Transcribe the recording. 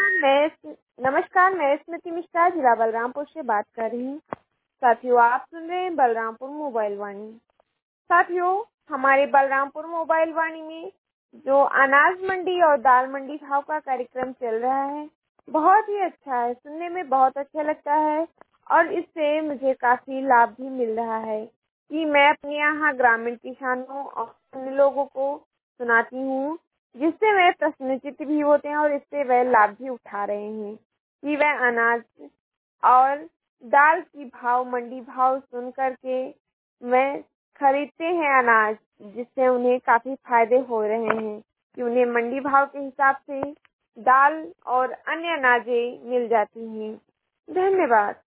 मैं स्मृति मिश्रा जिला बलरामपुर से बात कर रही हूँ। साथियों, आप सुन रहे हैं बलरामपुर मोबाइल वाणी। साथियों, हमारे बलरामपुर मोबाइल वाणी में जो अनाज मंडी और दाल मंडी भाव का कार्यक्रम चल रहा है, बहुत ही अच्छा है, सुनने में बहुत अच्छा लगता है और इससे मुझे काफी लाभ भी मिल रहा है कि मैं अपने यहाँ ग्रामीण किसानों और अन्य लोगों को सुनाती हूँ, जिससे वे प्रसन्नचित्त भी होते हैं और इससे वह लाभ भी उठा रहे हैं कि वह अनाज और दाल की भाव मंडी भाव सुन करके वह खरीदते हैं अनाज, जिससे उन्हें काफी फायदे हो रहे हैं कि उन्हें मंडी भाव के हिसाब से दाल और अन्य अनाजें मिल जाती हैं। धन्यवाद।